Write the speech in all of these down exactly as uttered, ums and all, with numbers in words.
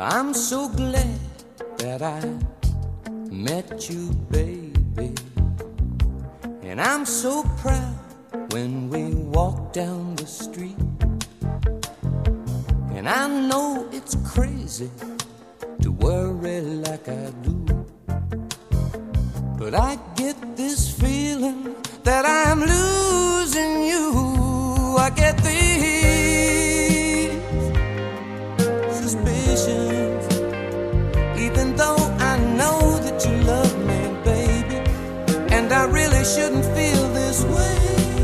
I'm so glad that I met you, baby. And I'm so proud when we walk down the street. And I know it's crazy to worry like I do, but I get this feeling that I'm losing you. I get these suspicions, even though I know that you love me, baby, and I really shouldn't feel this way.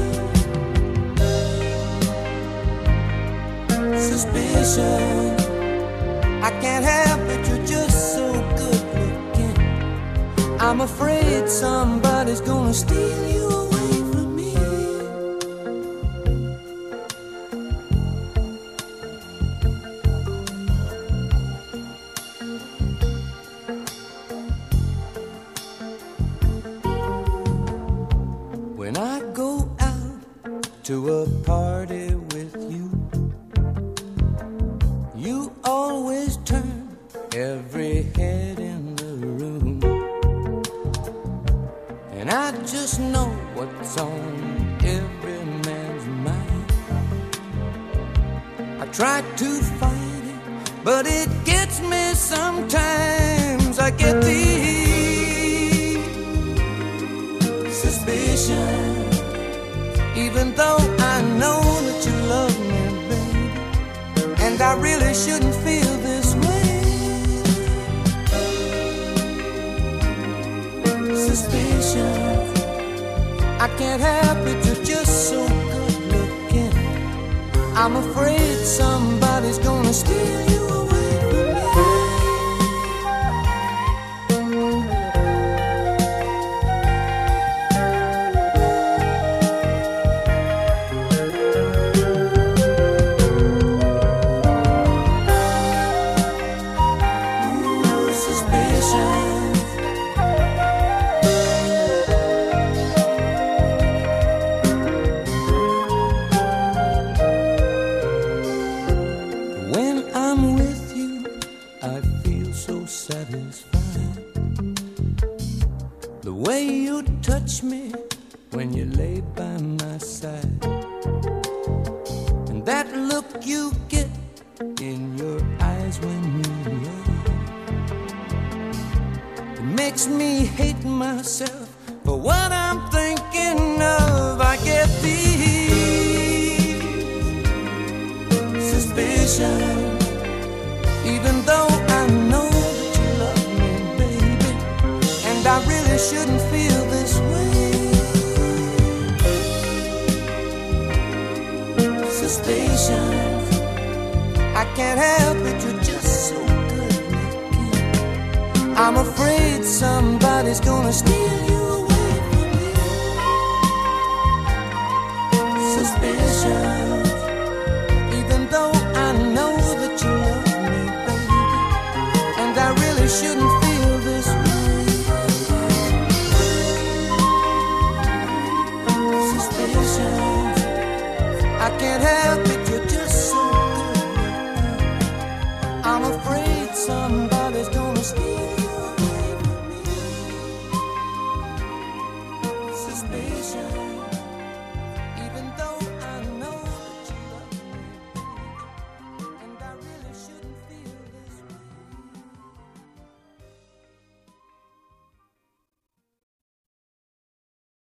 Suspicion, I can't help it, you're just so good looking. I'm afraid somebody's gonna steal you away from me. When I go out to a party with you, you always turn every head in the room, and I just know what's on every man's mind. I try to fight it, but it gets me sometimes. I get these suspicions, even though I know that you love me, baby, and I really shouldn't feel this way. Suspicion, I can't help it, you're just so good looking. I'm afraid somebody's gonna steal you away from me. When I'm with you, I feel so satisfied. The way you touch me when you lay by my side, and that look you get in your eyes when you love, it makes me hate myself for what I'm thinking of. I get these suspicions, even though I know that you love me, baby, and I really shouldn't feel this way. Suspicions, I can't help it, you're just so good looking. I'm afraid somebody's gonna steal you away from me. Suspicions, even though I know that you love me, baby, and I really shouldn't feel this way. Suspicions, I can't help it, you're just so good looking. I'm afraid somebody's gonna steal you away from me. Suspicion.